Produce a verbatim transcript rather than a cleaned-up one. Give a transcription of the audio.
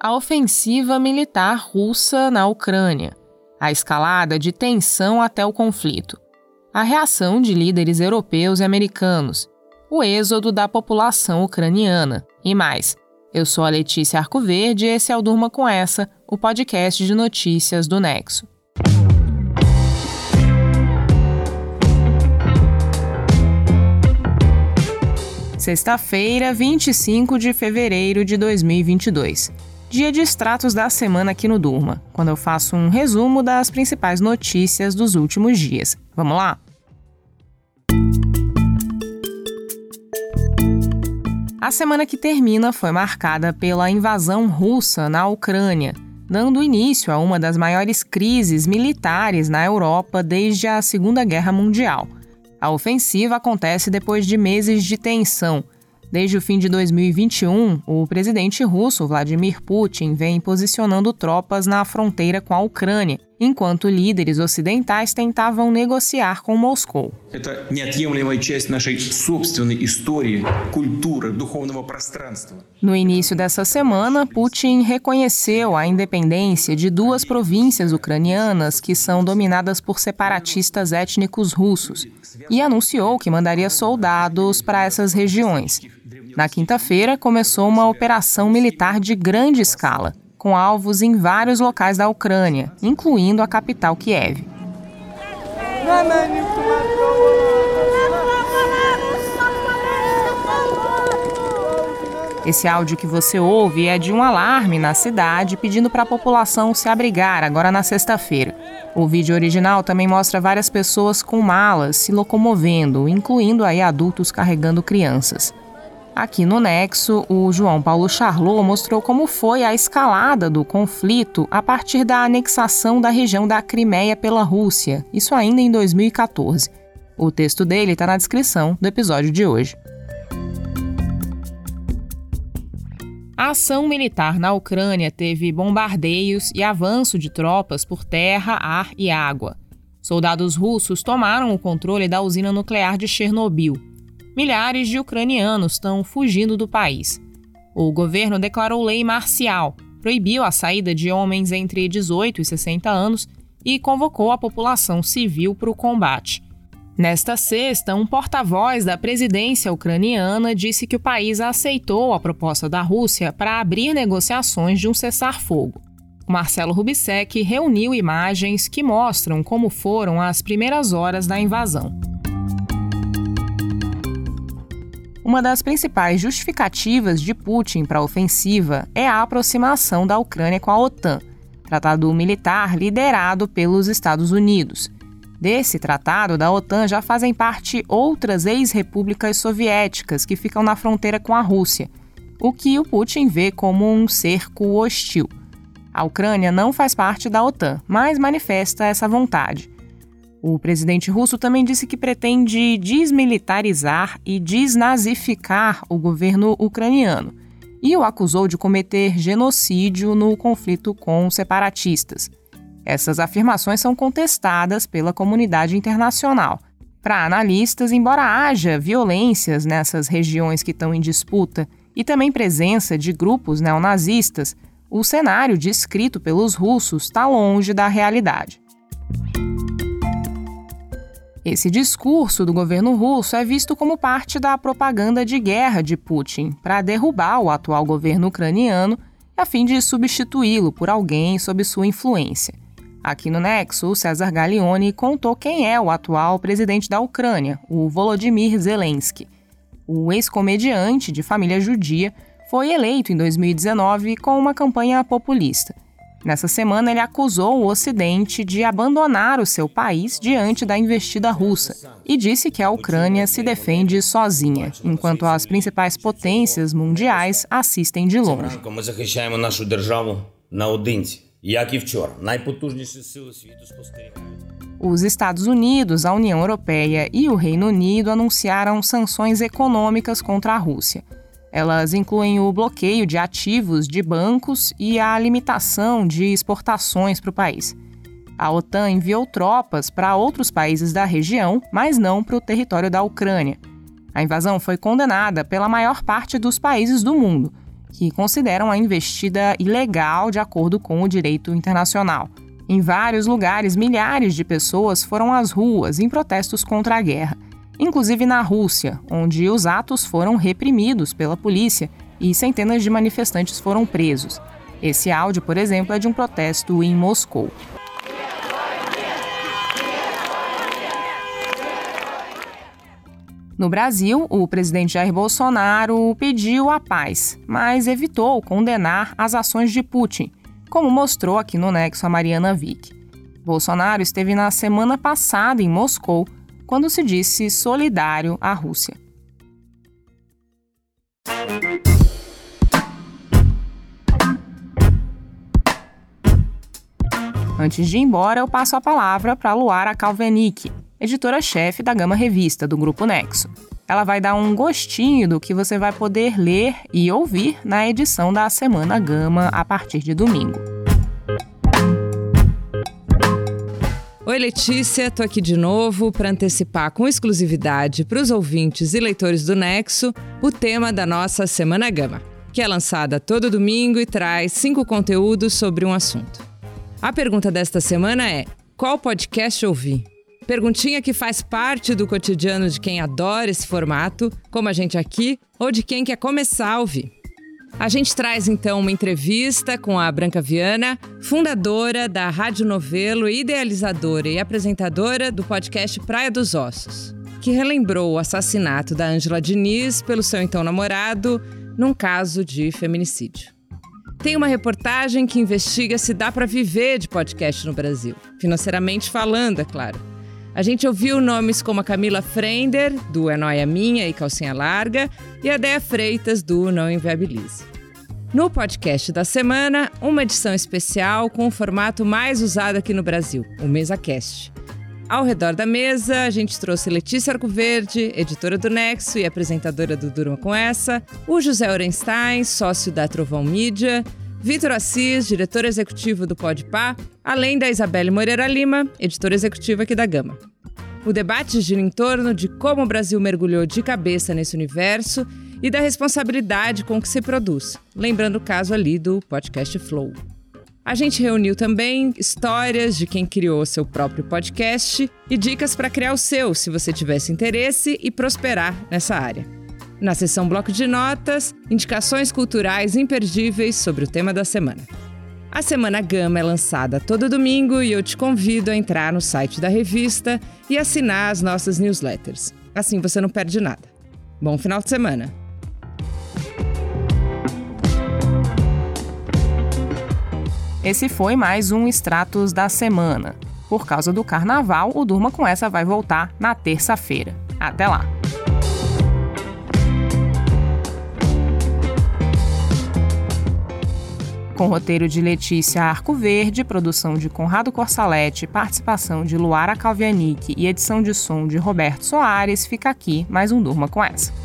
A ofensiva militar russa na Ucrânia, a escalada de tensão até o conflito, a reação de líderes europeus e americanos, o êxodo da população ucraniana e mais. Eu sou a Letícia Arcoverde e esse é o Durma Com Essa, o podcast de notícias do Nexo. Sexta-feira, vinte e cinco de fevereiro de dois mil e vinte e dois. Dia de extratos da semana aqui no Durma, quando eu faço um resumo das principais notícias dos últimos dias. Vamos lá? A semana que termina foi marcada pela invasão russa na Ucrânia, dando início a uma das maiores crises militares na Europa desde a Segunda Guerra Mundial. A ofensiva acontece depois de meses de tensão. Desde o fim de dois mil e vinte e um, o presidente russo Vladimir Putin vem posicionando tropas na fronteira com a Ucrânia, enquanto líderes ocidentais tentavam negociar com Moscou. Это неотъемлемая часть нашей собственной истории, культуры, духовного пространства. No início dessa semana, Putin reconheceu a independência de duas províncias ucranianas que são dominadas por separatistas étnicos russos e anunciou que mandaria soldados para essas regiões. Na quinta-feira, começou uma operação militar de grande escala, com alvos em vários locais da Ucrânia, incluindo a capital Kiev. Esse áudio que você ouve é de um alarme na cidade pedindo para a população se abrigar agora na sexta-feira. O vídeo original também mostra várias pessoas com malas se locomovendo, incluindo aí adultos carregando crianças. Aqui no Nexo, o João Paulo Charlot mostrou como foi a escalada do conflito a partir da anexação da região da Crimeia pela Rússia, isso ainda em dois mil e catorze. O texto dele está na descrição do episódio de hoje. A ação militar na Ucrânia teve bombardeios e avanço de tropas por terra, ar e água. Soldados russos tomaram o controle da usina nuclear de Chernobyl. Milhares de ucranianos estão fugindo do país. O governo declarou lei marcial, proibiu a saída de homens entre dezoito e sessenta anos e convocou a população civil para o combate. Nesta sexta, um porta-voz da presidência ucraniana disse que o país aceitou a proposta da Rússia para abrir negociações de um cessar-fogo. O Marcelo Rubissek reuniu imagens que mostram como foram as primeiras horas da invasão. Uma das principais justificativas de Putin para a ofensiva é a aproximação da Ucrânia com a OTAN, tratado militar liderado pelos Estados Unidos. Desse tratado da OTAN já fazem parte outras ex-repúblicas soviéticas que ficam na fronteira com a Rússia, o que o Putin vê como um cerco hostil. A Ucrânia não faz parte da OTAN, mas manifesta essa vontade. O presidente russo também disse que pretende desmilitarizar e desnazificar o governo ucraniano e o acusou de cometer genocídio no conflito com os separatistas. Essas afirmações são contestadas pela comunidade internacional. Para analistas, embora haja violências nessas regiões que estão em disputa e também presença de grupos neonazistas, o cenário descrito pelos russos está longe da realidade. Esse discurso do governo russo é visto como parte da propaganda de guerra de Putin para derrubar o atual governo ucraniano a fim de substituí-lo por alguém sob sua influência. Aqui no Nexo, o César Galione contou quem é o atual presidente da Ucrânia, o Volodymyr Zelensky. O ex-comediante de família judia foi eleito em dois mil e dezenove com uma campanha populista. Nessa semana, ele acusou o Ocidente de abandonar o seu país diante da investida russa e disse que a Ucrânia se defende sozinha, enquanto as principais potências mundiais assistem de longe. Os Estados Unidos, a União Europeia e o Reino Unido anunciaram sanções econômicas contra a Rússia. Elas incluem o bloqueio de ativos de bancos e a limitação de exportações para o país. A OTAN enviou tropas para outros países da região, mas não para o território da Ucrânia. A invasão foi condenada pela maior parte dos países do mundo, que consideram a investida ilegal de acordo com o direito internacional. Em vários lugares, milhares de pessoas foram às ruas em protestos contra a guerra, inclusive na Rússia, onde os atos foram reprimidos pela polícia e centenas de manifestantes foram presos. Esse áudio, por exemplo, é de um protesto em Moscou. No Brasil, o presidente Jair Bolsonaro pediu a paz, mas evitou condenar as ações de Putin, como mostrou aqui no Nexo a Mariana Vick. Bolsonaro esteve na semana passada em Moscou, quando se disse solidário à Rússia. Antes de ir embora, eu passo a palavra para Luara Calvenic, editora-chefe da Gama Revista, do Grupo Nexo. Ela vai dar um gostinho do que você vai poder ler e ouvir na edição da Semana Gama a partir de domingo. Oi, Letícia, tô aqui de novo para antecipar com exclusividade para os ouvintes e leitores do Nexo o tema da nossa Semana Gama, que é lançada todo domingo e traz cinco conteúdos sobre um assunto. A pergunta desta semana é: qual podcast ouvir? Perguntinha que faz parte do cotidiano de quem adora esse formato, como a gente aqui, ou de quem quer começar a ouvir. A gente traz então uma entrevista com a Branca Viana, fundadora da Rádio Novelo, idealizadora e apresentadora do podcast Praia dos Ossos, que relembrou o assassinato da Ângela Diniz pelo seu então namorado, num caso de feminicídio. Tem uma reportagem que investiga se dá para viver de podcast no Brasil, financeiramente falando, é claro. A gente ouviu nomes como a Camila Frender, do É Nóia Minha e Calcinha Larga, e a Déia Freitas, do Não Inviabilize. No podcast da semana, uma edição especial com o formato mais usado aqui no Brasil, o MesaCast. Ao redor da mesa, a gente trouxe Letícia Arcoverde, editora do Nexo e apresentadora do Durma Com Essa, o José Orenstein, sócio da Trovão Mídia, Vitor Assis, diretor executivo do Podpah, além da Isabelle Moreira Lima, editora executiva aqui da Gama. O debate gira em torno de como o Brasil mergulhou de cabeça nesse universo e da responsabilidade com que se produz, lembrando o caso ali do podcast Flow. A gente reuniu também histórias de quem criou seu próprio podcast e dicas para criar o seu, se você tivesse interesse e prosperar nessa área. Na seção Bloco de Notas, indicações culturais imperdíveis sobre o tema da semana. A Semana Gama é lançada todo domingo e eu te convido a entrar no site da revista e assinar as nossas newsletters. Assim você não perde nada. Bom final de semana! Esse foi mais um Extratos da Semana. Por causa do Carnaval, o Durma Com Essa vai voltar na terça-feira. Até lá! Com roteiro de Letícia Arcoverde, produção de Conrado Corsalete, participação de Luara Calvenic e edição de som de Roberto Soares, fica aqui mais um Durma Com Essa.